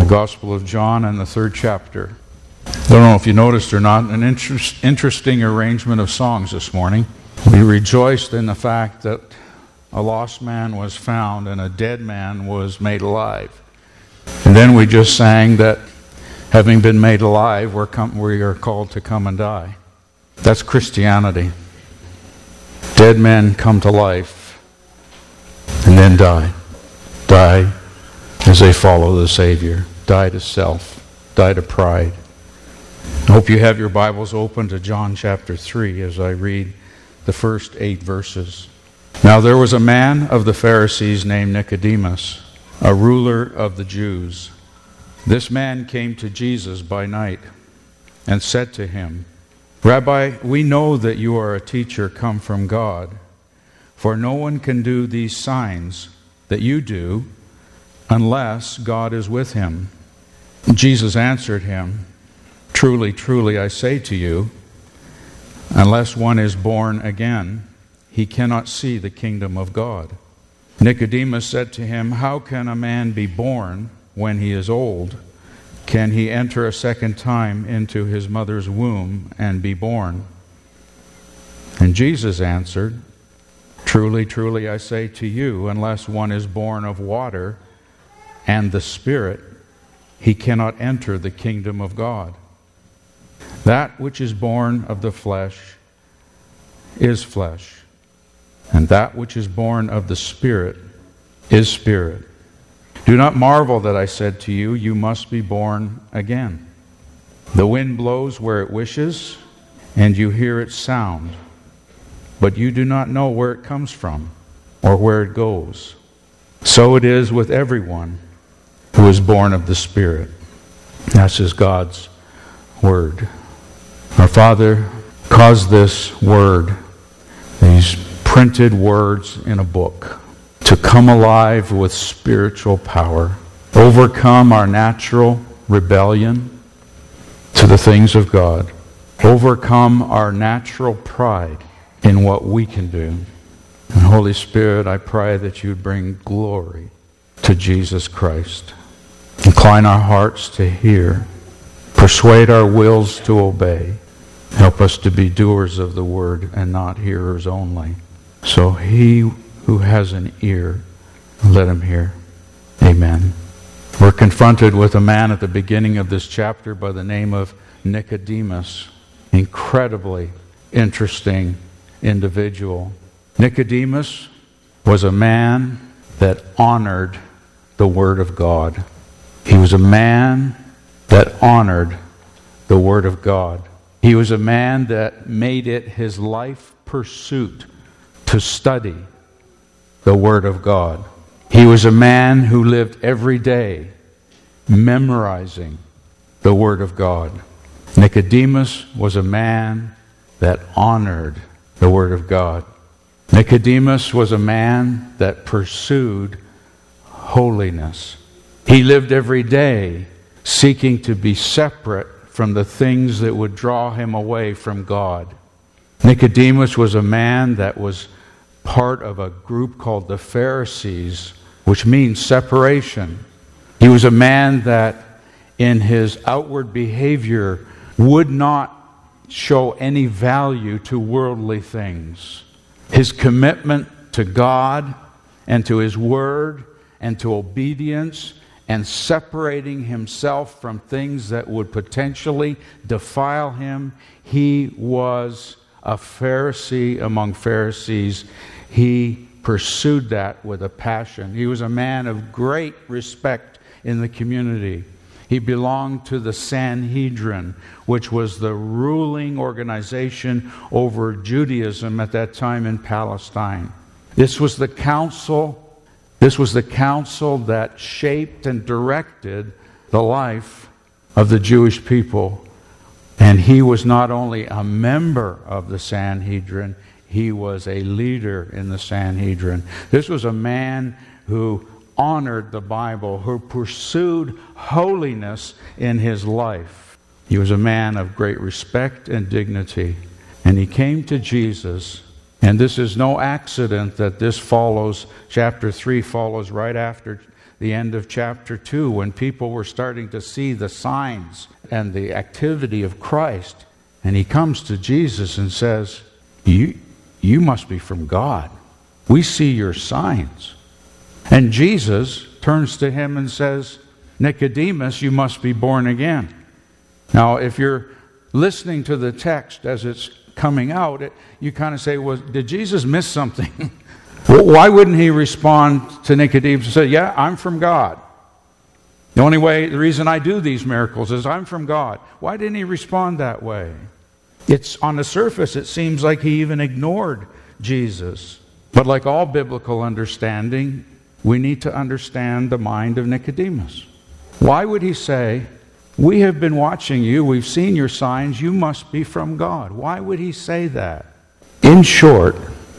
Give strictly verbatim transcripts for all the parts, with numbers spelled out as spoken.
Gospel of John and the third chapter. I don't know if you noticed or not, an interest, interesting arrangement of songs this morning. We rejoiced in the fact that a lost man was found and a dead man was made alive. And then we just sang that having been made alive, we're com- we are called to come and die. That's Christianity. Dead men come to life and then die. Die as they follow the Savior. Die to self. Die to pride. I hope you have your Bibles open to John chapter three as I read the first eight verses. Now there was a man of the Pharisees named Nicodemus, a ruler of the Jews. This man came to Jesus by night and said to him, Rabbi, we know that you are a teacher come from God, for no one can do these signs that you do unless God is with him. Jesus answered him, Truly, truly, I say to you, unless one is born again, he cannot see the kingdom of God. Nicodemus said to him, How can a man be born when he is old? Can he enter a second time into his mother's womb and be born? And Jesus answered, Truly, truly, I say to you, unless one is born of water and the Spirit, he cannot enter the kingdom of God. That which is born of the flesh is flesh, and that which is born of the Spirit is spirit. Do not marvel that I said to you, you must be born again. The wind blows where it wishes, and you hear its sound, but you do not know where it comes from or where it goes. So it is with everyone who is born of the Spirit. This is God's Word. Our Father, cause this Word, these printed words in a book, to come alive with spiritual power, overcome our natural rebellion to the things of God, overcome our natural pride in what we can do. And Holy Spirit, I pray that you'd bring glory to Jesus Christ. Incline our hearts to hear, persuade our wills to obey. Help us to be doers of the word and not hearers only. So he who has an ear, let him hear. Amen. We're confronted with a man at the beginning of this chapter by the name of Nicodemus. Incredibly interesting individual. Nicodemus was a man that honored the Word of God. He was a man that honored the Word of God. He was a man that made it his life pursuit to study the Word of God. He was a man who lived every day memorizing the Word of God. Nicodemus was a man that honored the Word of God. Nicodemus was a man that pursued holiness. He lived every day seeking to be separate from the things that would draw him away from God. Nicodemus was a man that was part of a group called the Pharisees, which means separation. He was a man that in his outward behavior would not show any value to worldly things. His commitment to God and to His Word and to obedience and separating himself from things that would potentially defile him. He was a Pharisee among Pharisees. He pursued that with a passion. He was a man of great respect in the community. He belonged to the Sanhedrin, which was the ruling organization over Judaism at that time in Palestine. This was the council This was the council that shaped and directed the life of the Jewish people. And he was not only a member of the Sanhedrin, he was a leader in the Sanhedrin. This was a man who honored the Bible, who pursued holiness in his life. He was a man of great respect and dignity. And he came to Jesus. And this is no accident that this follows, chapter three follows right after the end of chapter two, when people were starting to see the signs and the activity of Christ. And he comes to Jesus and says, you, you must be from God. We see your signs. And Jesus turns to him and says, Nicodemus, you must be born again. Now, if you're listening to the text as it's coming out, it, you kind of say, well, did Jesus miss something? Why wouldn't he respond to Nicodemus and say, yeah, I'm from God? The only way, the reason I do these miracles is I'm from God. Why didn't he respond that way? It's on the surface, it seems like he even ignored Jesus. But like all biblical understanding, we need to understand the mind of Nicodemus. Why would he say, we have been watching you, we've seen your signs, you must be from God? Why would he say that? In short,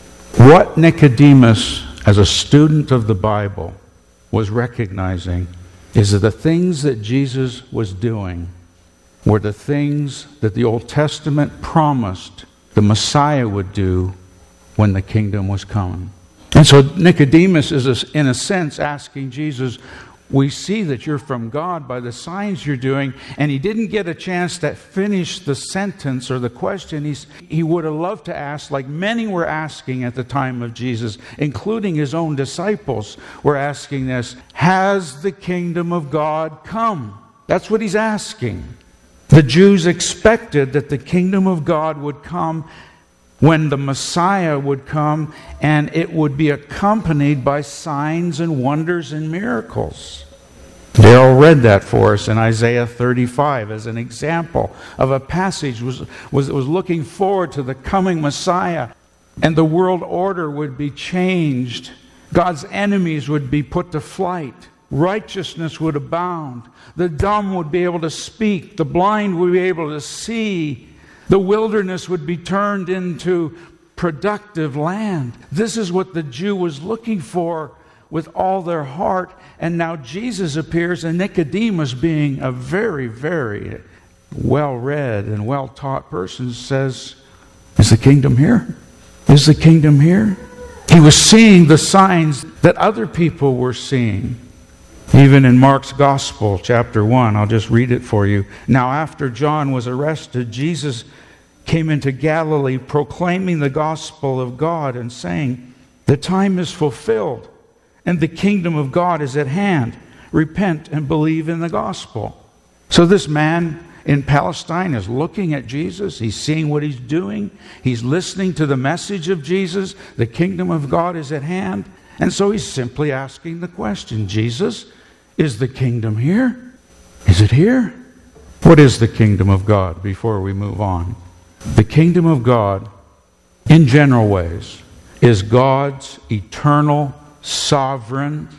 what Nicodemus, as a student of the Bible, was recognizing is that the things that Jesus was doing were the things that the Old Testament promised the Messiah would do when the kingdom was coming. And so Nicodemus is, in a sense, asking Jesus, we see that you're from God by the signs you're doing. And he didn't get a chance to finish the sentence or the question he's, he would have loved to ask, like many were asking at the time of Jesus, including his own disciples were asking this, has the kingdom of God come? That's what he's asking. The Jews expected that the kingdom of God would come when the Messiah would come, and it would be accompanied by signs and wonders and miracles. Darrell read that for us in Isaiah thirty-five as an example of a passage was, was, was looking forward to the coming Messiah, and the world order would be changed. God's enemies would be put to flight. Righteousness would abound. The dumb would be able to speak. The blind would be able to see. The wilderness would be turned into productive land. This is what the Jew was looking for with all their heart. And now Jesus appears, and Nicodemus, being a very, very well-read and well-taught person, says, is the kingdom here? Is the kingdom here? He was seeing the signs that other people were seeing. Even in Mark's Gospel, chapter one, I'll just read it for you. Now, after John was arrested, Jesus came into Galilee proclaiming the gospel of God and saying, the time is fulfilled and the kingdom of God is at hand. Repent and believe in the gospel. So this man in Palestine is looking at Jesus. He's seeing what he's doing. He's listening to the message of Jesus. The kingdom of God is at hand. And so he's simply asking the question, Jesus, is the kingdom here? Is it here? What is the kingdom of God before we move on? The kingdom of God, in general ways, is God's eternal, sovereign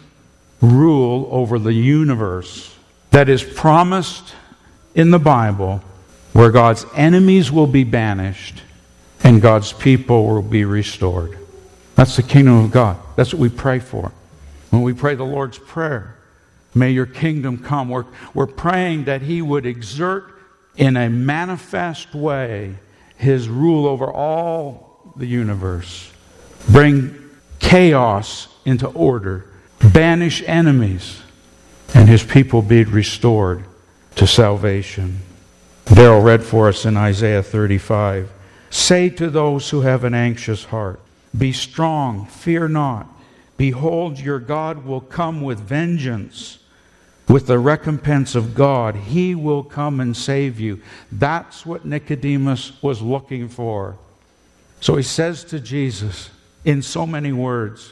rule over the universe that is promised in the Bible, where God's enemies will be banished and God's people will be restored. That's the kingdom of God. That's what we pray for. When we pray the Lord's Prayer, may your kingdom come. We're, we're praying that He would exert in a manifest way His rule over all the universe. Bring chaos into order. Banish enemies. And His people be restored to salvation. Darrell read for us in Isaiah thirty-five. Say to those who have an anxious heart, be strong, fear not. Behold, your God will come with vengeance. With the recompense of God, He will come and save you. That's what Nicodemus was looking for. So he says to Jesus, in so many words,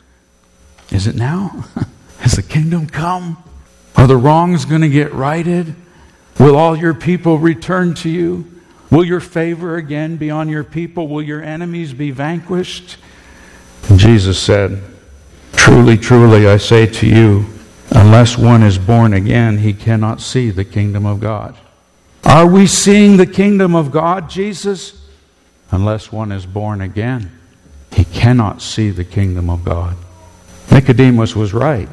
is it now? Has the kingdom come? Are the wrongs going to get righted? Will all your people return to you? Will your favor again be on your people? Will your enemies be vanquished? And Jesus said, truly, truly, I say to you, unless one is born again, he cannot see the kingdom of God. Are we seeing the kingdom of God, Jesus? Unless one is born again, he cannot see the kingdom of God. Nicodemus was right.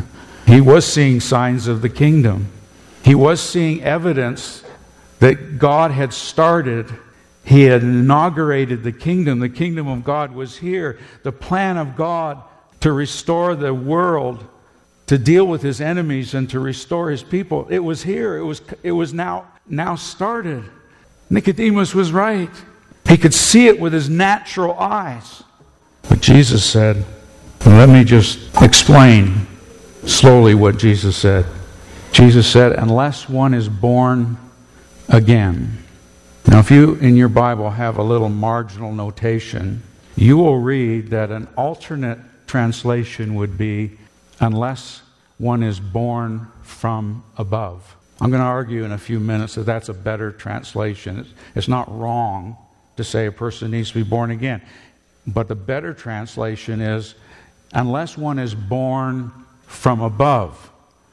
He was seeing signs of the kingdom. He was seeing evidence that God had started. He had inaugurated the kingdom. The kingdom of God was here. The plan of God to restore the world to deal with his enemies and to restore his people. It was here. It was, it was now, now started. Nicodemus was right. He could see it with his natural eyes. But Jesus said, let me just explain slowly what Jesus said. Jesus said, unless one is born again. Now, if you in your Bible have a little marginal notation, you will read that an alternate translation would be, unless one is born from above. I'm going to argue in a few minutes that that's a better translation. It's, it's not wrong to say a person needs to be born again. But the better translation is, unless one is born from above.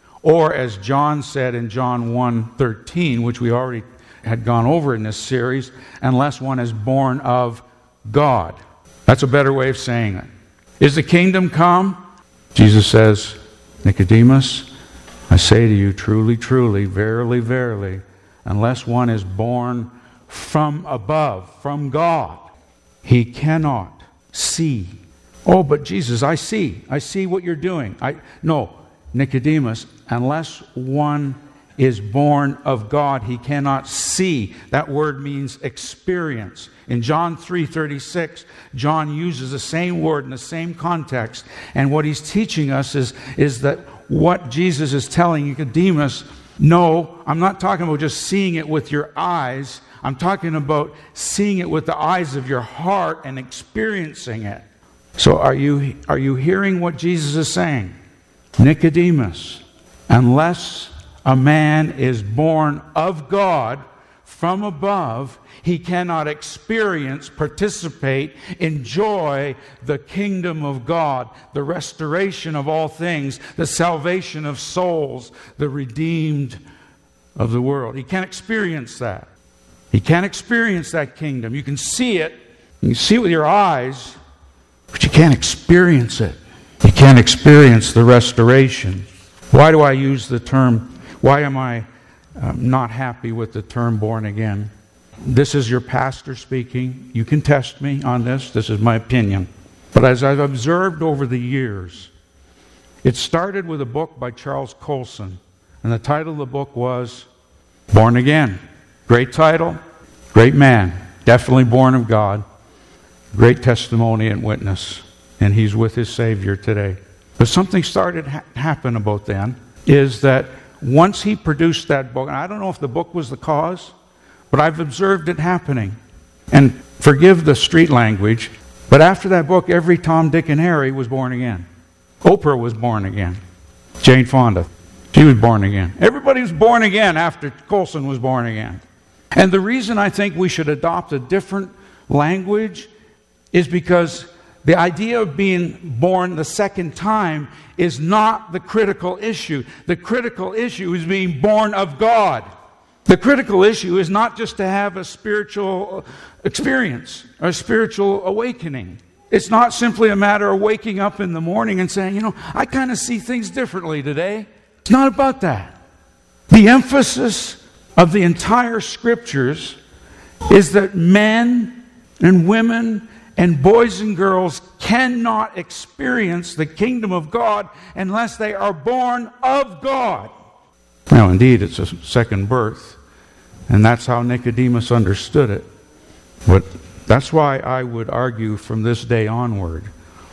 Or as John said in John one thirteen, which we already had gone over in this series, unless one is born of God. That's a better way of saying it. Is the kingdom come? Jesus says, Nicodemus, I say to you, truly, truly, verily, verily, unless one is born from above, from God, he cannot see. Oh, but Jesus, I see. I see what you're doing. I No, Nicodemus, unless one is born of God, he cannot see. That word means experience. In John three thirty-six, John uses the same word in the same context. And what he's teaching us is, is that what Jesus is telling Nicodemus, no, I'm not talking about just seeing it with your eyes. I'm talking about seeing it with the eyes of your heart and experiencing it. So are you, are you hearing what Jesus is saying? Nicodemus, unless a man is born of God from above, he cannot experience, participate, enjoy the kingdom of God, the restoration of all things, the salvation of souls, the redeemed of the world. He can't experience that. He can't experience that kingdom. You can see it, you can see it with your eyes, but you can't experience it. You can't experience the restoration. Why do I use the term, why am I um, not happy with the term born again? This is your pastor speaking. You can test me on this. This is my opinion. But as I've observed over the years, it started with a book by Charles Colson. And the title of the book was Born Again. Great title, great man, definitely born of God, great testimony and witness. And he's with his Savior today. But something started to ha- happen about then, is that once he produced that book, and I don't know if the book was the cause, but I've observed it happening. And forgive the street language, but after that book, every Tom, Dick, and Harry was born again. Oprah was born again. Jane Fonda, she was born again. Everybody was born again after Colson was born again. And the reason I think we should adopt a different language is because the idea of being born the second time is not the critical issue. The critical issue is being born of God. The critical issue is not just to have a spiritual experience, or a spiritual awakening. It's not simply a matter of waking up in the morning and saying, you know, I kind of see things differently today. It's not about that. The emphasis of the entire Scriptures is that men and women and boys and girls cannot experience the kingdom of God unless they are born of God. Now, indeed, it's a second birth, and that's how Nicodemus understood it. But that's why I would argue from this day onward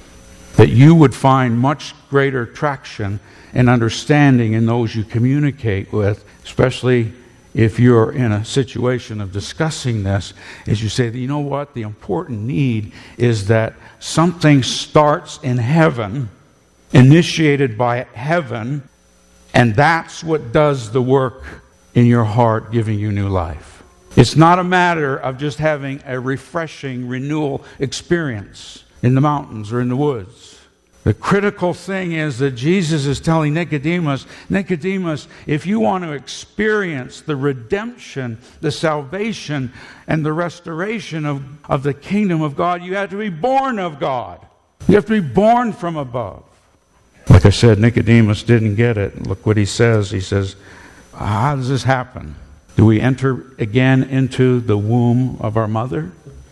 that you would find much greater traction and understanding in those you communicate with, especially if you're in a situation of discussing this, is you say, you know what, the important need is that something starts in heaven, initiated by heaven, and that's what does the work in your heart, giving you new life. It's not a matter of just having a refreshing renewal experience in the mountains or in the woods. The critical thing is that Jesus is telling Nicodemus, Nicodemus, if you want to experience the redemption, the salvation, and the restoration of, of the kingdom of God, you have to be born of God. You have to be born from above. Like I said, Nicodemus didn't get it. Look what he says. He says, how does this happen? Do we enter again into the womb of our mother?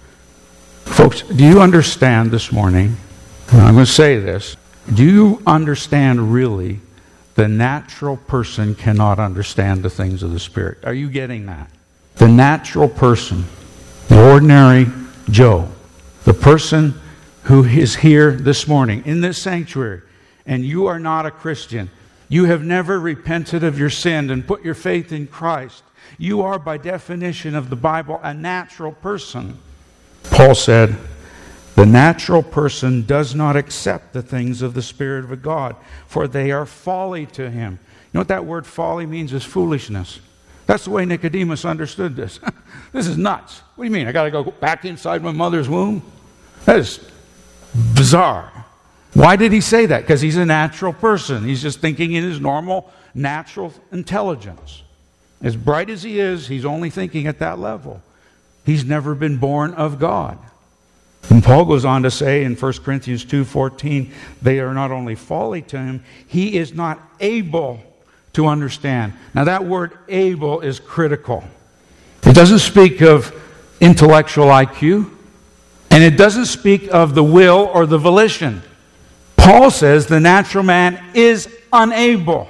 Folks, do you understand this morning? I'm going to say this. Do you understand really the natural person cannot understand the things of the Spirit. Are you getting that? The natural person, the ordinary Joe, the person who is here this morning in this sanctuary, and you are not a Christian, you have never repented of your sin and put your faith in Christ, you are by definition of the Bible a natural person. Paul said, the natural person does not accept the things of the Spirit of God, for they are folly to him. You know what that word folly means? Is foolishness. That's the way Nicodemus understood this. This is nuts. What do you mean? I got to go back inside my mother's womb? That is bizarre. Why did he say that? Because he's a natural person. He's just thinking in his normal, natural intelligence. As bright as he is, he's only thinking at that level. He's never been born of God. And Paul goes on to say in First Corinthians two fourteen, they are not only folly to him, he is not able to understand. Now that word able is critical. It doesn't speak of intellectual I Q, and it doesn't speak of the will or the volition. Paul says the natural man is unable,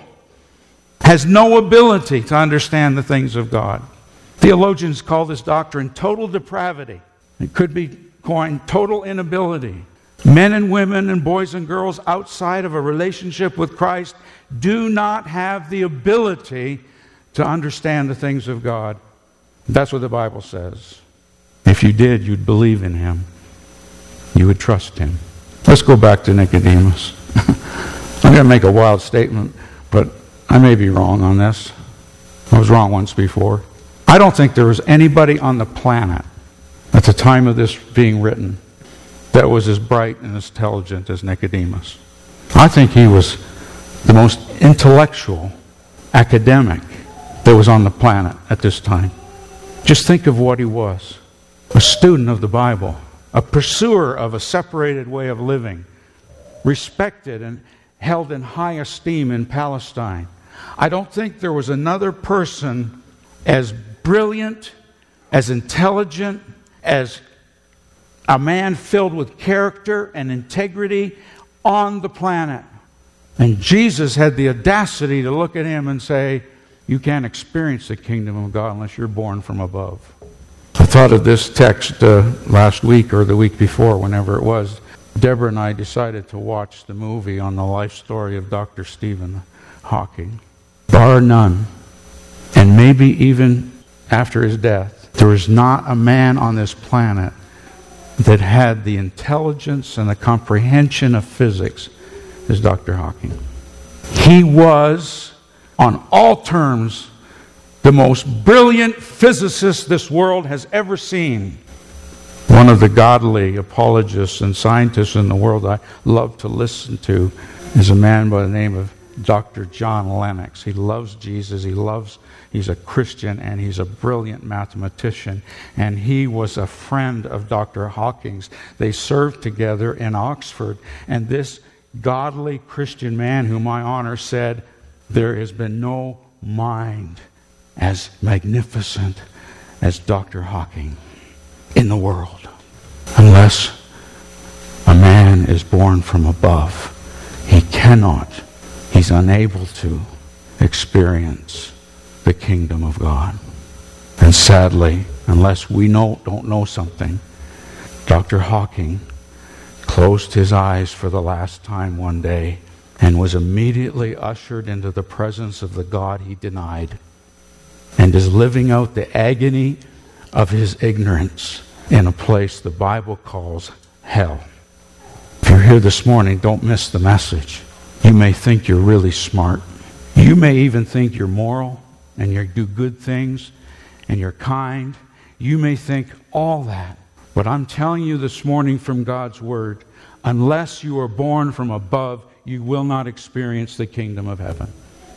has no ability to understand the things of God. Theologians call this doctrine total depravity. It could be coined total inability. Men and women and boys and girls outside of a relationship with Christ do not have the ability to understand the things of God. That's what the Bible says. If you did, you'd believe in Him. You would trust Him. Let's go back to Nicodemus. I'm going to make a wild statement, but I may be wrong on this. I was wrong once before. I don't think there was anybody on the planet at the time of this being written that was as bright and as intelligent as Nicodemus. I think he was the most intellectual academic that was on the planet at this time. Just think of what he was. A student of the Bible, a pursuer of a separated way of living, respected and held in high esteem in Palestine. I don't think there was another person as brilliant, as intelligent, as a man filled with character and integrity on the planet. And Jesus had the audacity to look at him and say, you can't experience the kingdom of God unless you're born from above. I thought of this text uh, last week or the week before, whenever it was. Deborah and I decided to watch the movie on the life story of Doctor Stephen Hawking. Bar none, and maybe even after his death, there is not a man on this planet that had the intelligence and the comprehension of physics as Doctor Hawking. He was, on all terms, the most brilliant physicist this world has ever seen. One of the godly apologists and scientists in the world I love to listen to is a man by the name of Doctor John Lennox. He loves Jesus. He loves, he's a Christian, and he's a brilliant mathematician. And he was a friend of Doctor Hawking's. They served together in Oxford. And this godly Christian man whom I honor said, there has been no mind as magnificent as Doctor Hawking in the world, unless a man is born from above. He cannot, he's unable to experience the kingdom of God. And sadly, unless we know, don't know something, Doctor Hawking closed his eyes for the last time one day and was immediately ushered into the presence of the God he denied, and is living out the agony of his ignorance in a place the Bible calls hell. If you're here this morning, don't miss the message. You may think you're really smart. You may even think you're moral and you do good things and you're kind. You may think all that. But I'm telling you this morning from God's Word, unless you are born from above, you will not experience the kingdom of heaven.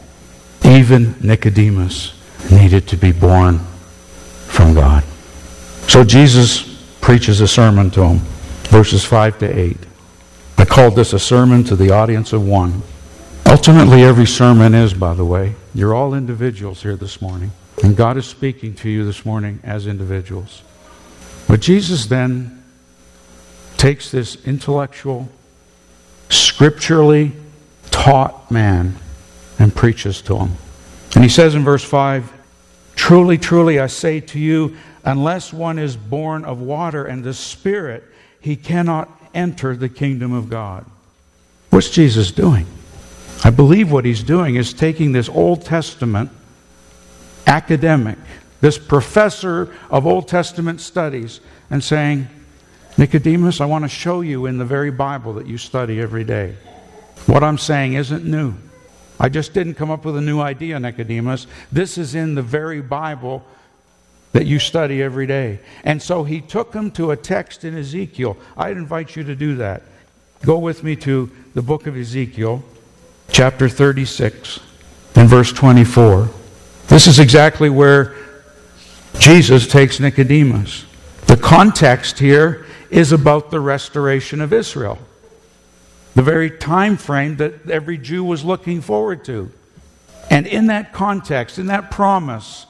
Even Nicodemus needed to be born from God. So Jesus preaches a sermon to him, verses five to eight. I called this a sermon to the audience of one. Ultimately, every sermon is, by the way. You're all individuals here this morning. And God is speaking to you this morning as individuals. But Jesus then takes this intellectual, scripturally taught man and preaches to them. And he says in verse five, "Truly, truly, I say to you, unless one is born of water and the Spirit, he cannot enter the kingdom of God." What's Jesus doing? I believe what he's doing is taking this Old Testament academic, this professor of Old Testament studies, and saying, "Nicodemus, I want to show you in the very Bible that you study every day. What I'm saying isn't new. I just didn't come up with a new idea, Nicodemus. This is in the very Bible that you study every day." And so he took him to a text in Ezekiel. I'd invite you to do that. Go with me to the book of Ezekiel, chapter thirty-six, and verse twenty-four. This is exactly where Jesus takes Nicodemus. The context here is about the restoration of Israel, the very time frame that every Jew was looking forward to. And in that context, in that promise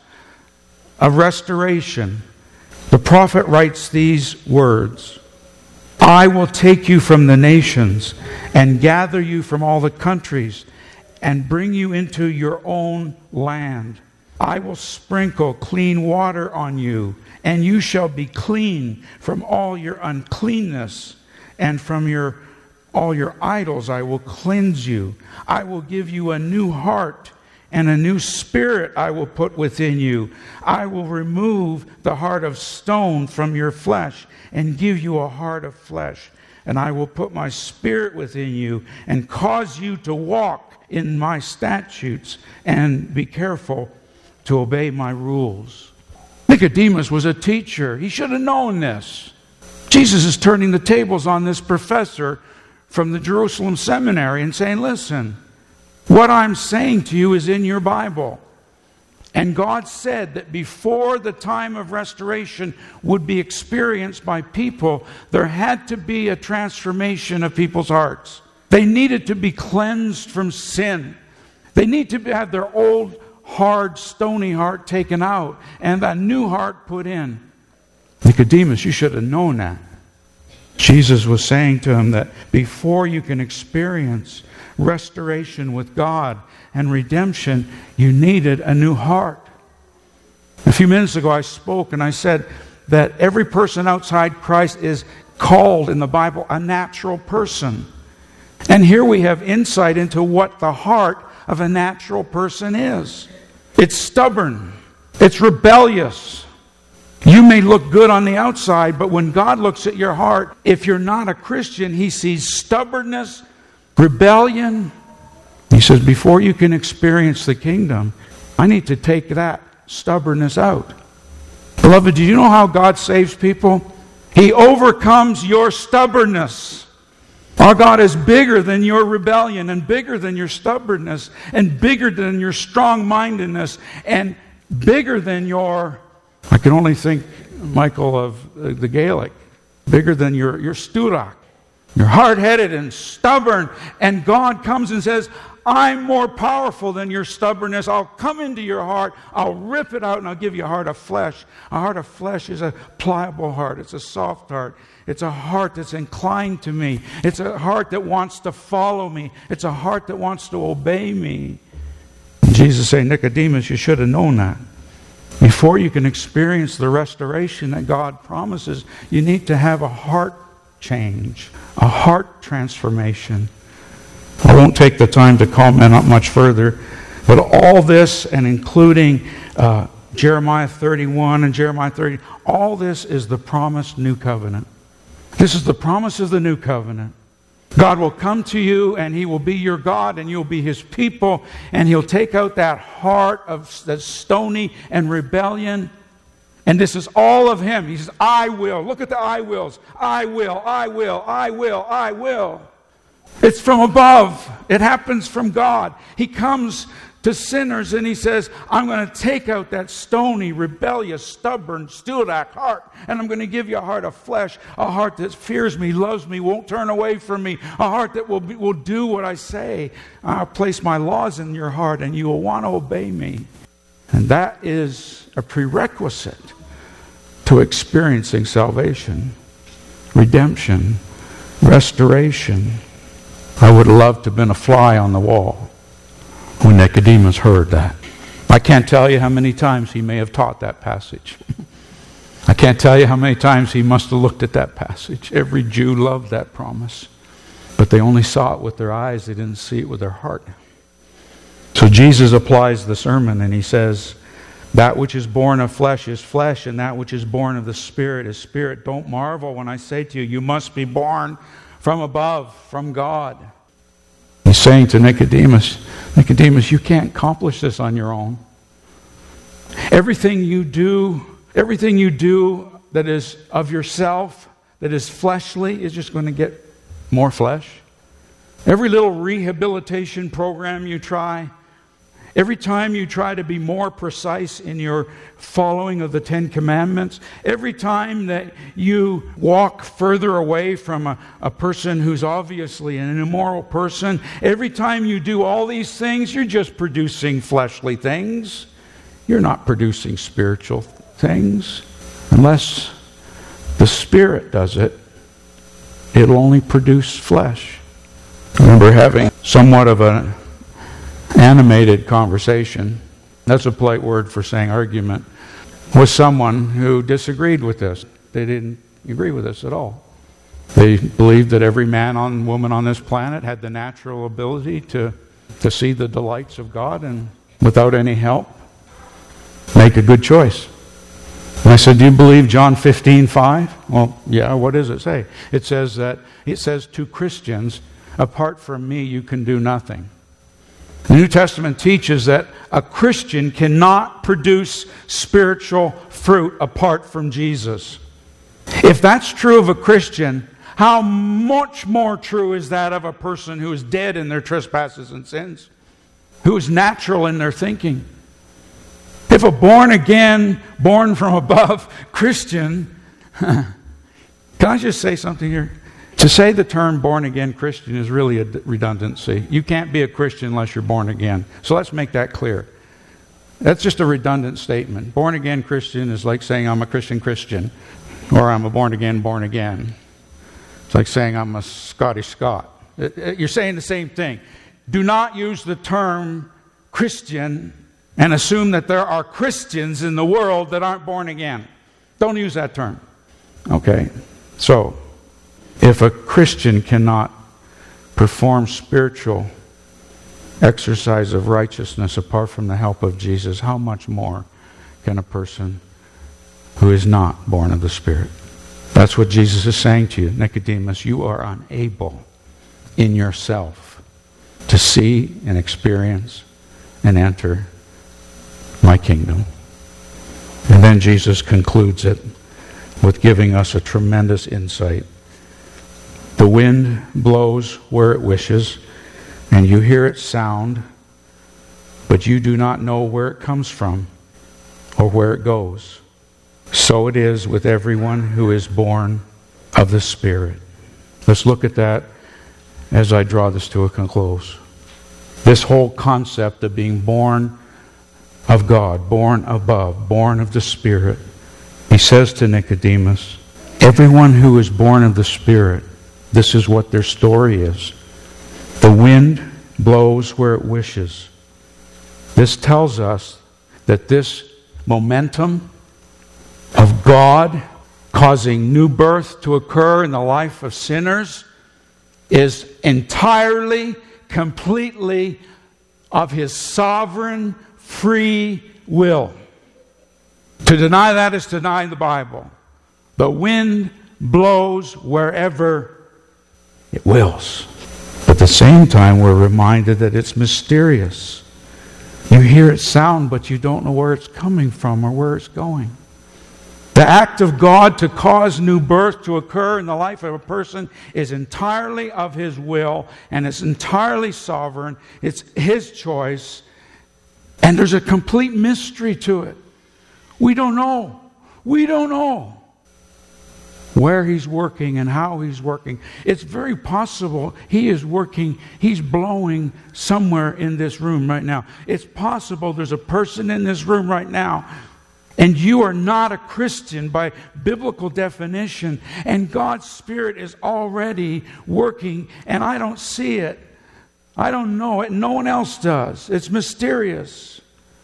of restoration, the prophet writes these words, "I will take you from the nations and gather you from all the countries and bring you into your own land. I will sprinkle clean water on you, and you shall be clean from all your uncleanness, and from your all your idols I will cleanse you. I will give you a new heart, and a new spirit I will put within you. I will remove the heart of stone from your flesh and give you a heart of flesh. And I will put my spirit within you and cause you to walk in my statutes and be careful to obey my rules." Nicodemus was a teacher. He should have known this. Jesus is turning the tables on this professor from the Jerusalem seminary and saying, "Listen, what I'm saying to you is in your Bible." And God said that before the time of restoration would be experienced by people, there had to be a transformation of people's hearts. They needed to be cleansed from sin. They need to have their old, hard, stony heart taken out and a new heart put in. Nicodemus, you should have known that. Jesus was saying to him that before you can experience restoration with God and redemption, you needed a new heart. A few minutes ago I spoke and I said that every person outside Christ is called in the Bible a natural person. And here we have insight into what the heart of a natural person is. It's stubborn. It's rebellious. You may look good on the outside, but when God looks at your heart, if you're not a Christian, He sees stubbornness, rebellion. He says, before you can experience the kingdom, I need to take that stubbornness out. Beloved, do you know how God saves people? He overcomes your stubbornness. Our God is bigger than your rebellion and bigger than your stubbornness and bigger than your strong-mindedness and bigger than your, I can only think, Michael, of the Gaelic, bigger than your, your sturak. You're hard-headed and stubborn, and God comes and says, I'm more powerful than your stubbornness. I'll come into your heart, I'll rip it out, and I'll give you a heart of flesh. A heart of flesh is a pliable heart. It's a soft heart. It's a heart that's inclined to me. It's a heart that wants to follow me. It's a heart that wants to obey me. And Jesus said, Nicodemus, you should have known that. Before you can experience the restoration that God promises, you need to have a heart change, a heart transformation. I won't take the time to comment on much further, but all this, and including uh, Jeremiah thirty-one and Jeremiah thirty, all this is the promised new covenant. This is the promise of the new covenant. God will come to you and He will be your God and you'll be His people, and He'll take out that heart of that's stony and rebellion. And this is all of Him. He says, I will. Look at the I wills. I will, I will, I will, I will. It's from above. It happens from God. He comes to sinners and He says, I'm going to take out that stony, rebellious, stubborn, sturak heart, and I'm going to give you a heart of flesh, a heart that fears me, loves me, won't turn away from me, a heart that will, be, will do what I say. I'll place my laws in your heart and you will want to obey me. And that is a prerequisite to experiencing salvation, redemption, restoration. I would love to have been a fly on the wall when Nicodemus heard that. I can't tell you how many times he may have taught that passage. I can't tell you how many times he must have looked at that passage. Every Jew loved that promise. But they only saw it with their eyes. They didn't see it with their heart. So Jesus applies the sermon and he says, that which is born of flesh is flesh, and that which is born of the Spirit is spirit. Don't marvel when I say to you, you must be born from above, from God. He's saying to Nicodemus, Nicodemus, you can't accomplish this on your own. Everything you do, everything you do that is of yourself, that is fleshly, is just going to get more flesh. Every little rehabilitation program you try, every time you try to be more precise in your following of the Ten Commandments, every time that you walk further away from a, a person who's obviously an immoral person, every time you do all these things, you're just producing fleshly things. You're not producing spiritual things. Unless the Spirit does it, it'll only produce flesh. I remember having somewhat of an animated conversation, that's a polite word for saying argument, with someone who disagreed with this. They didn't agree with this at all. They believed that every man and woman on this planet had the natural ability to, to see the delights of God and without any help, make a good choice. And I said, do you believe John fifteen five? Well, yeah, what does it say? It says that, it says to Christians, apart from me you can do nothing. The New Testament teaches that a Christian cannot produce spiritual fruit apart from Jesus. If that's true of a Christian, how much more true is that of a person who is dead in their trespasses and sins, who is natural in their thinking? If a born-again, born from above Christian, can I just say something here? To say the term born-again Christian is really a redundancy. You can't be a Christian unless you're born again. So let's make that clear. That's just a redundant statement. Born-again Christian is like saying I'm a Christian Christian, or I'm a born-again born again. It's like saying I'm a Scottish Scot. You're saying the same thing. Do not use the term Christian and assume that there are Christians in the world that aren't born again. Don't use that term. Okay, so if a Christian cannot perform spiritual exercise of righteousness apart from the help of Jesus, how much more can a person who is not born of the Spirit? That's what Jesus is saying to you. Nicodemus, you are unable in yourself to see and experience and enter my kingdom. And then Jesus concludes it with giving us a tremendous insight. The wind blows where it wishes, and you hear its sound, but you do not know where it comes from or where it goes. So it is with everyone who is born of the Spirit. Let's look at that as I draw this to a close. This whole concept of being born of God, born above, born of the Spirit. He says to Nicodemus, everyone who is born of the Spirit, this is what their story is. The wind blows where it wishes. This tells us that this momentum of God causing new birth to occur in the life of sinners is entirely, completely of His sovereign, free will. To deny that is to deny the Bible. The wind blows wherever it wills. But at the same time, we're reminded that it's mysterious. You hear it sound, but you don't know where it's coming from or where it's going. The act of God to cause new birth to occur in the life of a person is entirely of His will, and it's entirely sovereign. It's His choice, and there's a complete mystery to it. We don't know. We don't know where He's working and how He's working. It's very possible He is working, He's blowing somewhere in this room right now. It's possible there's a person in this room right now, and you are not a Christian by biblical definition, and God's Spirit is already working, and I don't see it. I don't know it. No one else does. It's mysterious.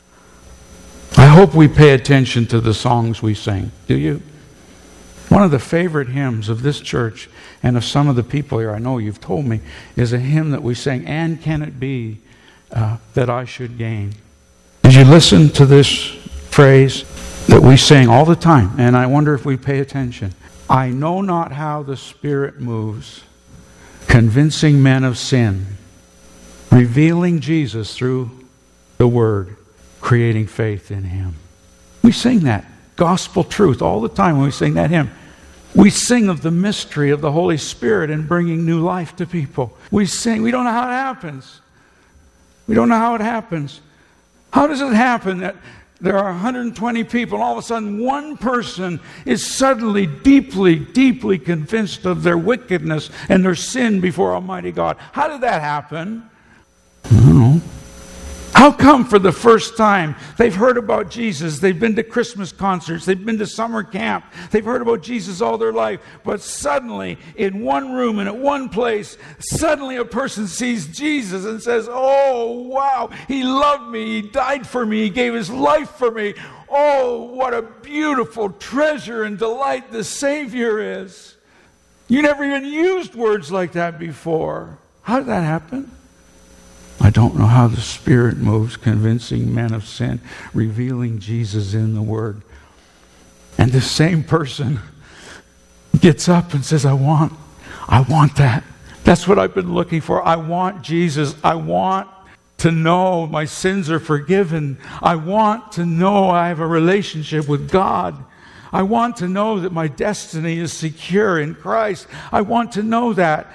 I hope we pay attention to the songs we sing. Do you? One of the favorite hymns of this church and of some of the people here, I know you've told me, is a hymn that we sing, "And Can It Be uh, That I Should Gain?" Did you listen to this phrase that we sing all the time? And I wonder if we pay attention. I know not how the Spirit moves, convincing men of sin, revealing Jesus through the Word, creating faith in Him. We sing that gospel truth all the time when we sing that hymn. We sing of the mystery of the Holy Spirit and bringing new life to people. We sing, we don't know how it happens. We don't know how it happens. How does it happen that there are one hundred twenty people and all of a sudden one person is suddenly deeply, deeply convinced of their wickedness and their sin before Almighty God? How did that happen? I don't know. How come for the first time they've heard about Jesus, they've been to Christmas concerts, they've been to summer camp, they've heard about Jesus all their life, but suddenly in one room and at one place, suddenly a person sees Jesus and says, "Oh, wow, He loved me, He died for me, He gave His life for me. Oh, what a beautiful treasure and delight the Savior is." You never even used words like that before. How did that happen? I don't know how the Spirit moves, convincing men of sin, revealing Jesus in the Word. And the same person gets up and says, I want, I want that. That's what I've been looking for. I want Jesus. I want to know my sins are forgiven. I want to know I have a relationship with God. I want to know that my destiny is secure in Christ. I want to know that.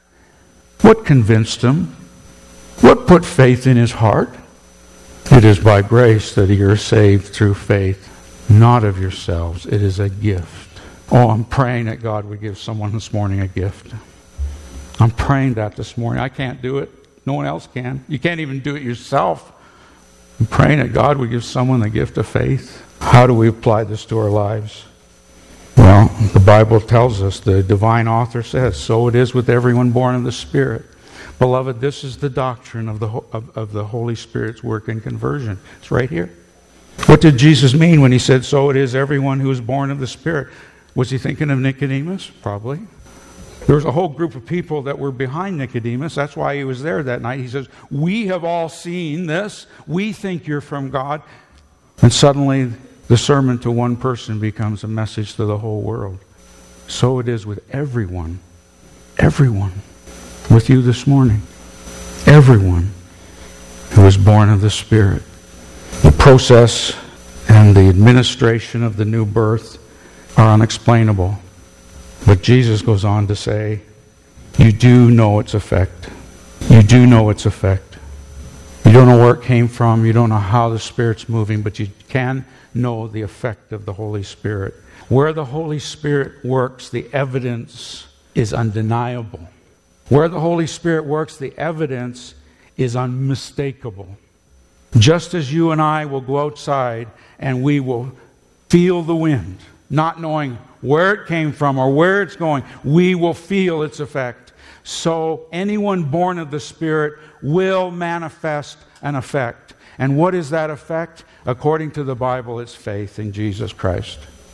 What convinced him? What put faith in his heart? It is by grace that you are saved through faith, not of yourselves. It is a gift. Oh, I'm praying that God would give someone this morning a gift. I'm praying that this morning. I can't do it. No one else can. You can't even do it yourself. I'm praying that God would give someone the gift of faith. How do we apply this to our lives? Well, the Bible tells us, the divine author says, so it is with everyone born of the Spirit. Beloved, this is the doctrine of the of, of the Holy Spirit's work in conversion. It's right here. What did Jesus mean when he said, so it is everyone who is born of the Spirit? Was he thinking of Nicodemus? Probably. There was a whole group of people that were behind Nicodemus. That's why he was there that night. He says, we have all seen this. We think you're from God. And suddenly the sermon to one person becomes a message to the whole world. So it is with everyone. Everyone. With you this morning. Everyone who is born of the Spirit. The process and the administration of the new birth are unexplainable. But Jesus goes on to say, you do know its effect. You do know its effect. You don't know where it came from. You don't know how the Spirit's moving, but you can know the effect of the Holy Spirit. Where the Holy Spirit works, the evidence is undeniable. Where the Holy Spirit works, the evidence is unmistakable. Just as you and I will go outside and we will feel the wind, not knowing where it came from or where it's going, we will feel its effect. So anyone born of the Spirit will manifest an effect. And what is that effect? According to the Bible, it's faith in Jesus Christ.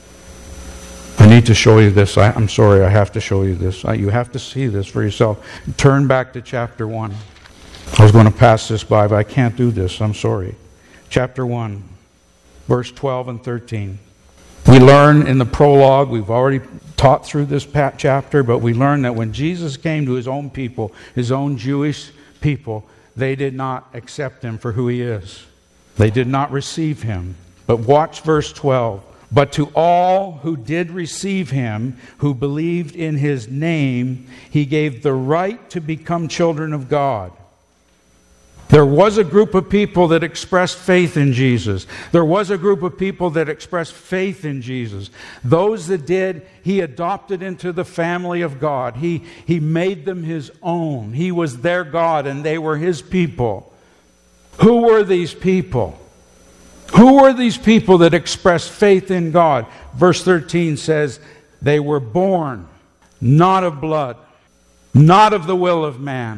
I need to show you this. I, I'm sorry, I have to show you this. I, you have to see this for yourself. Turn back to chapter one. I was going to pass this by, but I can't do this. I'm sorry. Chapter one, verse twelve and thirteen. We learn in the prologue, we've already taught through this chapter, but we learn that when Jesus came to his own people, his own Jewish people, they did not accept him for who he is. They did not receive him. But watch verse twelve. But to all who did receive him, who believed in his name, he gave the right to become children of God. There was a group of people that expressed faith in Jesus. There was a group of people that expressed faith in Jesus. Those that did, he adopted into the family of God. He, he made them his own. He was their God and they were his people. Who were these people? Who were these people that expressed faith in God? Verse thirteen says, they were born not of blood, not of the will of man,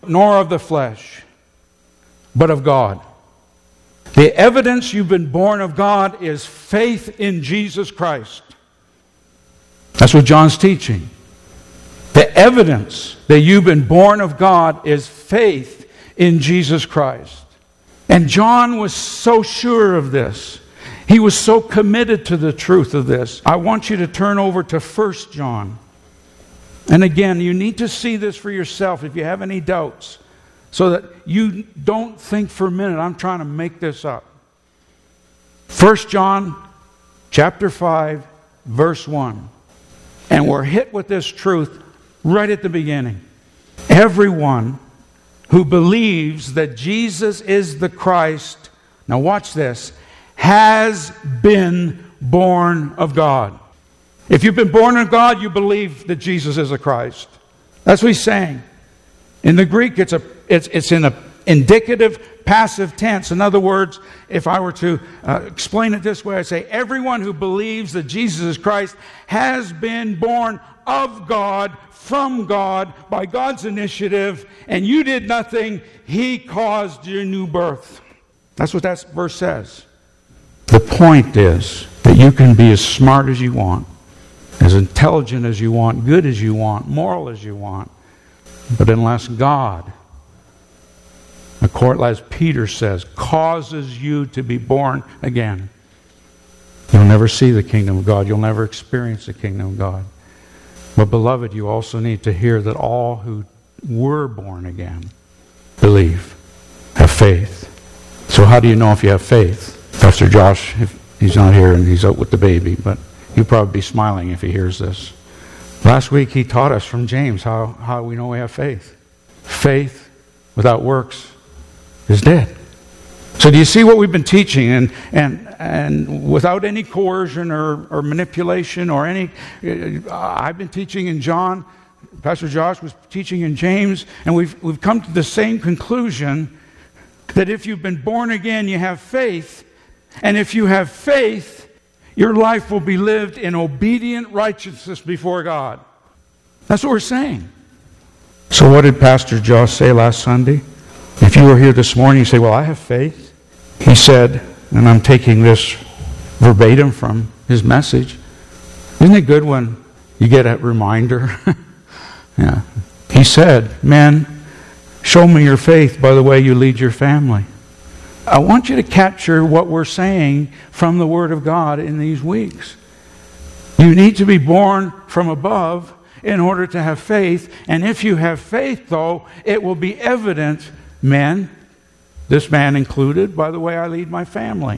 nor of the flesh, but of God. The evidence you've been born of God is faith in Jesus Christ. That's what John's teaching. The evidence that you've been born of God is faith in Jesus Christ. And John was so sure of this. He was so committed to the truth of this. I want you to turn over to First John. And again, you need to see this for yourself if you have any doubts, so that you don't think for a minute, I'm trying to make this up. First John chapter five, verse one. And we're hit with this truth right at the beginning. Everyone who believes that Jesus is the Christ, now watch this, has been born of God. If you've been born of God, you believe that Jesus is the Christ. That's what he's saying. In the Greek, it's a it's it's in a indicative passive tense. In other words, if I were to uh, explain it this way, I'd say everyone who believes that Jesus is Christ has been born of God, from God, by God's initiative, and you did nothing. He caused your new birth. That's what that verse says. The point is that you can be as smart as you want, as intelligent as you want, good as you want, moral as you want, but unless God, as Peter says, causes you to be born again, you'll never see the kingdom of God. You'll never experience the kingdom of God. But beloved, you also need to hear that all who were born again believe, have faith. So how do you know if you have faith? Pastor Josh, if he's not here and he's out with the baby, but he'll probably be smiling if he hears this. Last week he taught us from James how, how we know we have faith. Faith without works is dead. So do you see what we've been teaching? And and and without any coercion or, or manipulation or any... Uh, I've been teaching in John. Pastor Josh was teaching in James. And we've, we've come to the same conclusion that if you've been born again, you have faith. And if you have faith, your life will be lived in obedient righteousness before God. That's what we're saying. So what did Pastor Josh say last Sunday? If you were here this morning, you say, well, I have faith. He said, and I'm taking this verbatim from his message, isn't it good when you get a reminder? Yeah. He said, men, show me your faith by the way you lead your family. I want you to capture what we're saying from the Word of God in these weeks. You need to be born from above in order to have faith. And if you have faith, though, it will be evident, men, this man included, by the way I lead my family.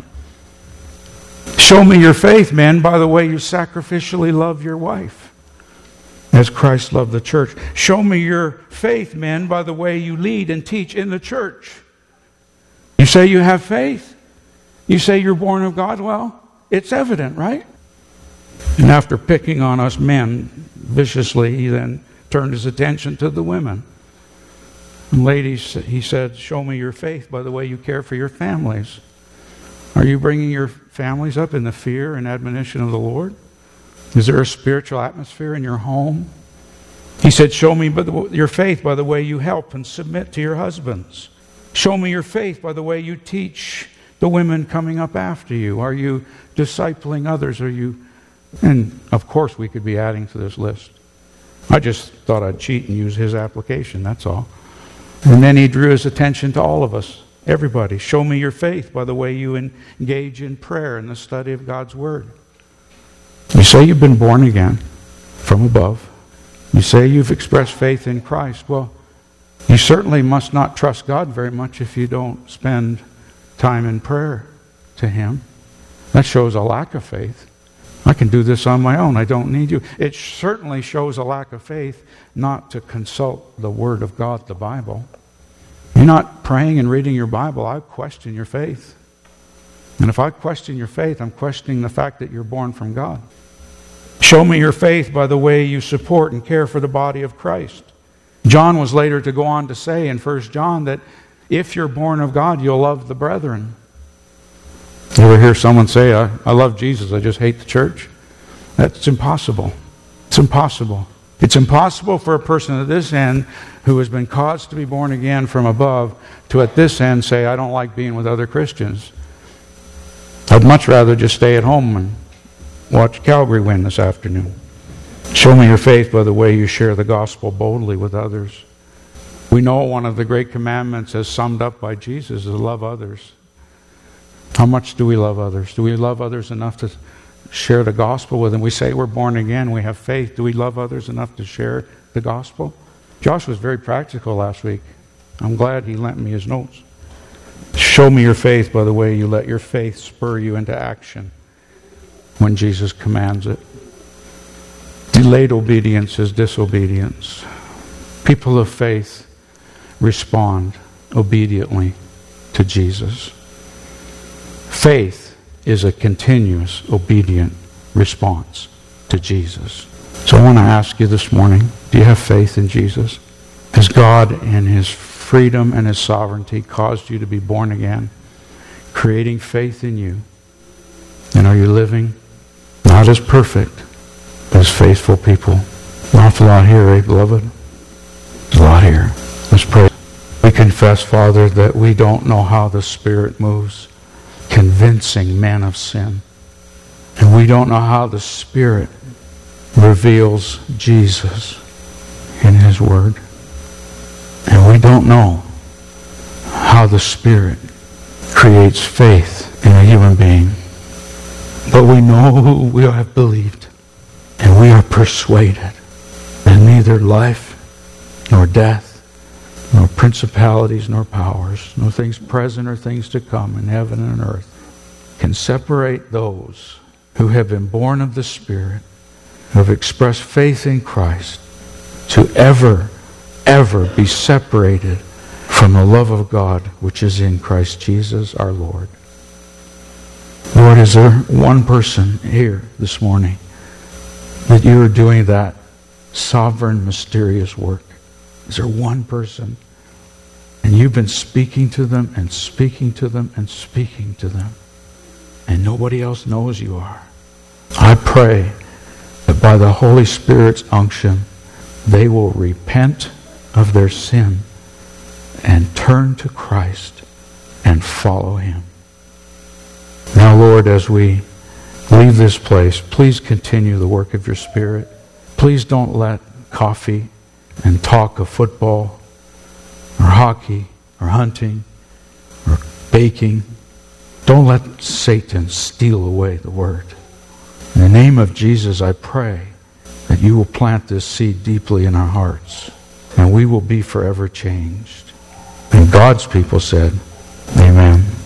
Show me your faith, men, by the way you sacrificially love your wife, as Christ loved the church. Show me your faith, men, by the way you lead and teach in the church. You say you have faith? You say you're born of God? Well, it's evident, right? And after picking on us men viciously, he then turned his attention to the women. And ladies, he said, show me your faith by the way you care for your families. Are you bringing your families up in the fear and admonition of the Lord? Is there a spiritual atmosphere in your home? He said, show me by the, your faith by the way you help and submit to your husbands. Show me your faith by the way you teach the women coming up after you. Are you discipling others? Are you... And of course we could be adding to this list. I just thought I'd cheat and use his application, that's all. And then he drew his attention to all of us, everybody. Show me your faith by the way you engage in prayer and the study of God's Word. You say you've been born again from above. You say you've expressed faith in Christ. Well, you certainly must not trust God very much if you don't spend time in prayer to Him. That shows a lack of faith. I can do this on my own. I don't need you. It certainly shows a lack of faith not to consult the Word of God, the Bible. You're not praying and reading your Bible. I question your faith. And if I question your faith, I'm questioning the fact that you're born from God. Show me your faith by the way you support and care for the body of Christ. John was later to go on to say in First John that if you're born of God, you'll love the brethren. You ever hear someone say, I, I love Jesus, I just hate the church? That's impossible. It's impossible. It's impossible for a person at this end who has been caused to be born again from above to at this end say, I don't like being with other Christians. I'd much rather just stay at home and watch Calgary win this afternoon. Show me your faith by the way you share the gospel boldly with others. We know one of the great commandments as summed up by Jesus is to love others. How much do we love others? Do we love others enough to share the gospel with them? We say we're born again, we have faith. Do we love others enough to share the gospel? Josh was very practical last week. I'm glad he lent me his notes. Show me your faith by the way you let your faith spur you into action when Jesus commands it. Delayed obedience is disobedience. People of faith respond obediently to Jesus. Faith is a continuous, obedient response to Jesus. So I want to ask you this morning, do you have faith in Jesus? Has God in His freedom and His sovereignty caused you to be born again, creating faith in you? And are you living not as perfect, but as faithful people? An awful lot here, eh, beloved? There's a lot here. Let's pray. We confess, Father, that we don't know how the Spirit moves, convincing men of sin. And we don't know how the Spirit reveals Jesus in His Word. And we don't know how the Spirit creates faith in a human being. But we know who we have believed. And we are persuaded that neither life nor death, nor principalities, nor powers, nor things present or things to come in heaven and earth can separate those who have been born of the Spirit, who have expressed faith in Christ, to ever, ever be separated from the love of God which is in Christ Jesus our Lord. Lord, is there one person here this morning that you are doing that sovereign, mysterious work? Is there one person? And you've been speaking to them and speaking to them and speaking to them. And nobody else knows you are. I pray that by the Holy Spirit's unction, they will repent of their sin and turn to Christ and follow Him. Now, Lord, as we leave this place, please continue the work of your Spirit. Please don't let coffee and talk of football or hockey or hunting or baking, don't let Satan steal away the Word. In the name of Jesus, I pray that you will plant this seed deeply in our hearts and we will be forever changed. And God's people said, Amen.